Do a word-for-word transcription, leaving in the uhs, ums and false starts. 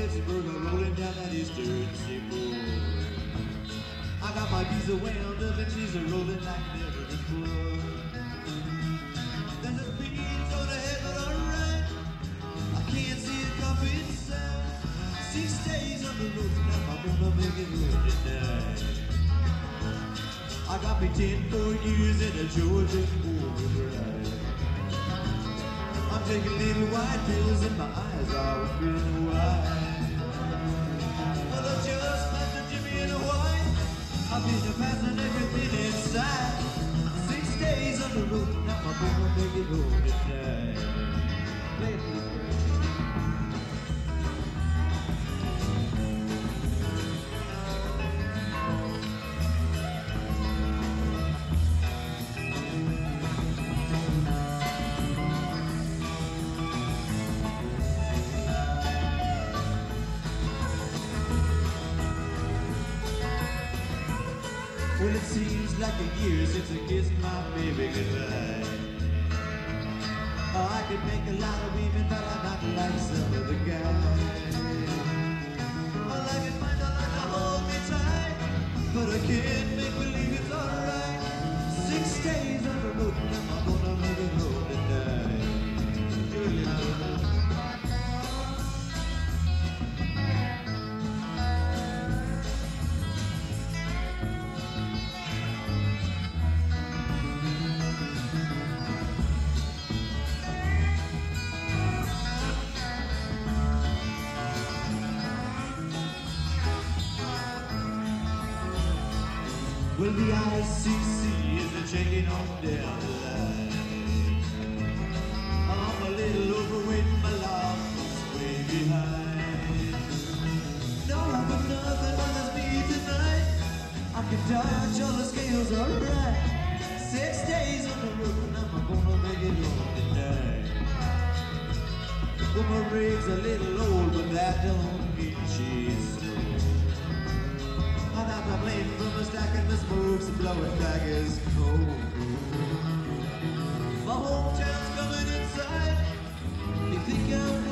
Pittsburgh, rolling down that eastern seaboard. I got my visa wound up and she's rolling like never before. There's a speed on ahead, but alright, I can't see a cop inside. Six days on the road, now I'm gonna make it home tonight. I got me ten more years in a Georgia border ride. I'm taking little white pills and my eyes are open wide. Well, I just met the Jimmy in a white. I've been passing everything inside. Six days on the road, now I'm gonna make it home tonight. Play it, please. Well, it seems like a year since I kissed my baby goodbye. Oh, I could make a lot of women, but I'm not like some of the guys. Well, I can find a lot to hold me tight, but I can't make believe it's alright. Six days on the road, now I'm gonna make it home tonight. Do it, little. Well, the I C C is checking on down the line. I'm a little overweight, my love is way behind. No, but nothing bothers me tonight. I can dodge all the scales, alright. Six days on the road, and I'm gonna make it home tonight. Well, my rig's a little old, but that don't mean she's slow. I'm not complaining from the stack and the smoke's blowing back as cold. My hometown's coming inside. You think I'm